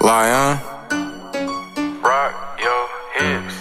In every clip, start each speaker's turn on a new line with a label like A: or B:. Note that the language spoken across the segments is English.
A: Lion. Rock your hips.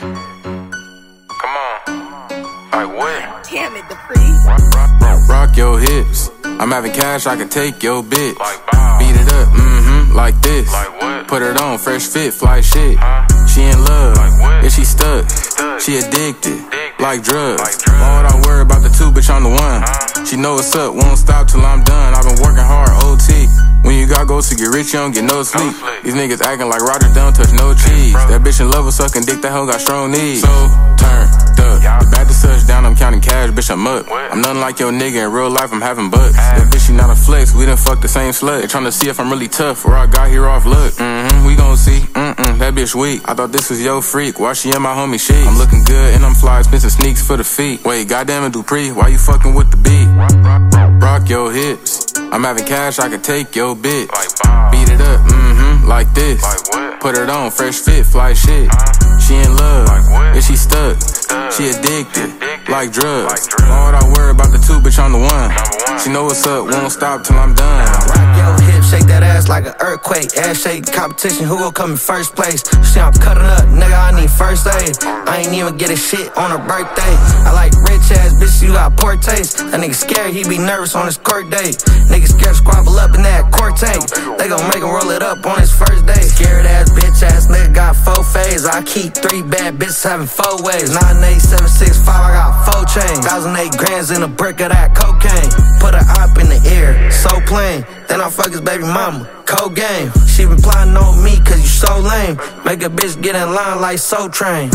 A: Come on. Like what?
B: Damn it, Dupree.
A: Rock your hips. I'm having cash, I can take your bitch.
C: Like Bob.
A: Beat it up, like this.
C: Like what?
A: Put it on, fresh fit, fly shit. She in love,
C: Like what?
A: yeah, she stuck. She addicted, like drugs. Why would I worry about the two, bitch, I'm the one. She know what's up, won't stop till I'm done. I've been working hard, OT. When you got goals to get rich, you don't get no sleep. These niggas acting like Roger don't touch no cheese. That bitch in love with sucking dick, that hoe got strong knees. So, turned up. Back to touchdown, I'm counting cash, bitch, I'm up. I'm nothing like your nigga, in real life, I'm having butts. That bitch, she not a flex, we done fuck the same slut. They tryna see if I'm really tough, or I got here off luck. We gon' see, that bitch weak. I thought this was your freak, why she in my homie sheets? I'm looking good, and I'm fly, expensive sneaks for the feet. Wait, goddamn it, Dupree, why you fucking with the beat? Rock your hips. I'm having cash, I can take your bitch. Beat it up, like this. Put it on, fresh fit, fly shit. She in love, yeah, she stuck. She addicted, like drugs. Why would I worry about the two, bitch, I'm the one. She know what's up, won't stop till I'm done.
D: Rock your hips, shake that ass like an earthquake. Ass shake competition, who gon' come in first place? See, I'm cutting up, nigga, I need first aid. I ain't even get a shit on her birthday. I like rich ass bitch, you got poor taste. That nigga scared, he be nervous on his court date. Nigga scared to squabble up in that court tank. They gon' make him roll it up on his first day. Scared ass bitch ass nigga got 4 phase. I keep 3 bad bitches having 4 ways. 98765, I got 4 chains. 1,008 grams in a brick of that cocaine. Put her up in the air, so plain. Then I fuck his baby mama, cold game. She been plotting on me cause you so lame. Make a bitch get in line like Soul Train.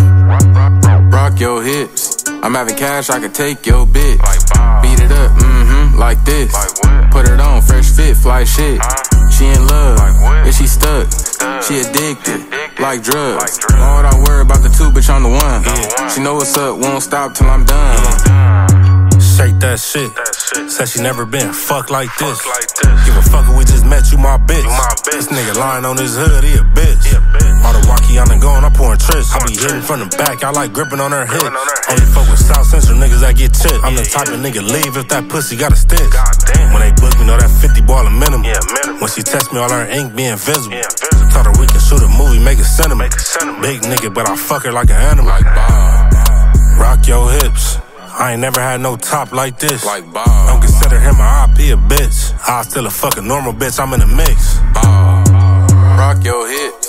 A: Rock your hips. I'm having cash, I can take your bitch. Beat it up, like this. Put it on, fresh fit, fly shit. She in love, yeah, she stuck. She addicted, like drugs. Why would I worry about the two, bitch, I'm the one. She know what's up, won't stop till I'm done.
E: Shake that shit. Said she never been fucked like this. Give a fuck if we just met you, my bitch. This nigga lying on his hood, he a bitch. All the walkie on and gone, I'm pouring tricks. I be hitting from the back, I like gripping on her hips. Only fuck with South Central niggas that get tipped. I'm the type of nigga leave if that pussy got a stitch. When they book me, know that 50 ball a minimum. When she text me, all her ink be invisible. Told her we can shoot a movie, make a cinema. Big nigga, but I fuck her like an animal. Rock your hips. I ain't never had no top like this. Don't consider him a IP a bitch. I still a fucking normal bitch, I'm in the mix.
A: Rock your hips.